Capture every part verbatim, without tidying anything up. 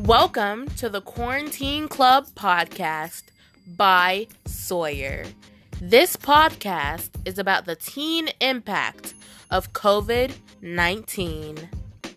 Welcome to the Quarantine Club podcast by Sawyer. This podcast is about the teen impact of covid nineteen.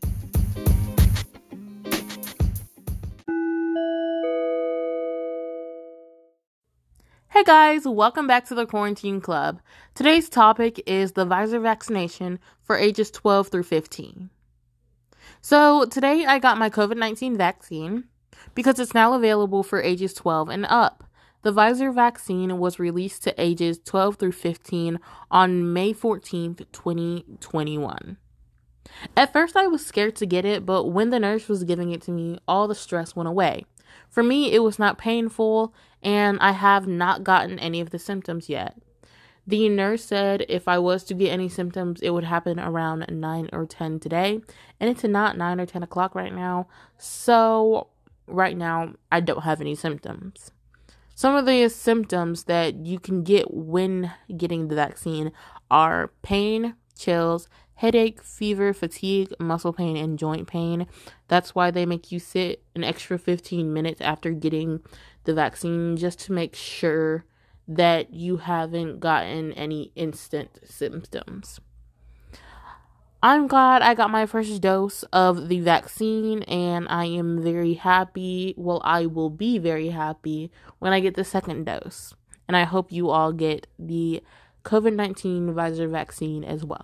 Hey guys, welcome back to the Quarantine Club. Today's topic is the Pfizer vaccination for ages twelve through fifteen. So today I got my covid nineteen vaccine because it's now available for ages twelve and up. The Pfizer vaccine was released to ages twelve through fifteen on May fourteenth, twenty twenty-one. At first I was scared to get it, but when the nurse was giving it to me, all the stress went away. For me, it was not painful, and I have not gotten any of the symptoms yet. The nurse said if I was to get any symptoms, it would happen around nine or ten today, and it's not nine or ten o'clock right now, so right now I don't have any symptoms. Some of the symptoms that you can get when getting the vaccine are pain, chills, headache, fever, fatigue, muscle pain, and joint pain. That's why they make you sit an extra fifteen minutes after getting the vaccine just to make sure that you haven't gotten any instant symptoms. I'm glad I got my first dose of the vaccine, and I am very happy. Well, I will be very happy when I get the second dose. And I hope you all get the covid nineteen Pfizer vaccine as well.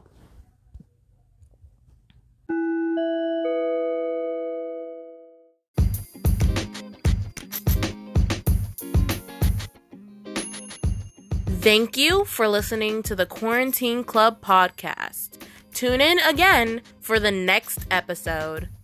Thank you for listening to the Quarantine Club podcast. Tune in again for the next episode.